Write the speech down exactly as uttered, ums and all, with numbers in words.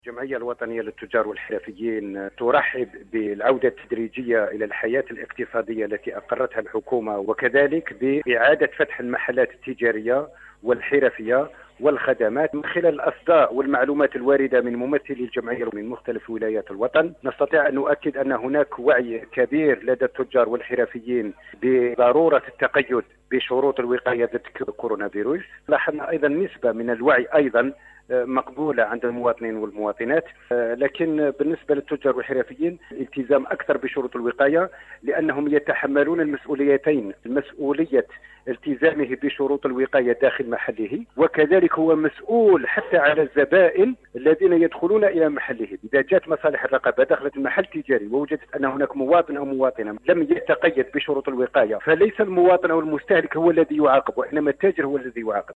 الجمعية الوطنية للتجار والحرفيين ترحب بالعودة التدريجية إلى الحياة الاقتصادية التي أقرتها الحكومة، وكذلك بإعادة فتح المحلات التجارية والحرفية والخدمات. من خلال الأصداء والمعلومات الواردة من ممثلي الجمعية من مختلف ولايات الوطن، نستطيع أن نؤكد أن هناك وعي كبير لدى التجار والحرفيين بضرورة التقيد بشروط الوقاية ضد كورونا فيروس. لاحظنا أيضا نسبة من الوعي أيضا مقبولة عند المواطنين والمواطنات، لكن بالنسبة للتجار والحرفيين التزام أكثر بشروط الوقاية، لأنهم يتحملون المسؤوليتين، مسؤولية التزامه بشروط الوقاية داخل محله، وكذلك هو مسؤول حتى على الزبائن الذين يدخلون إلى محله. إذا جاءت مصالح الرقابة دخلت المحل التجاري ووجدت أن هناك مواطن أو مواطنة لم يتقيد بشروط الوقاية، فليس المواطن أو المستهلك هو الذي يعاقب، وإنما التاجر هو الذي يعاقب.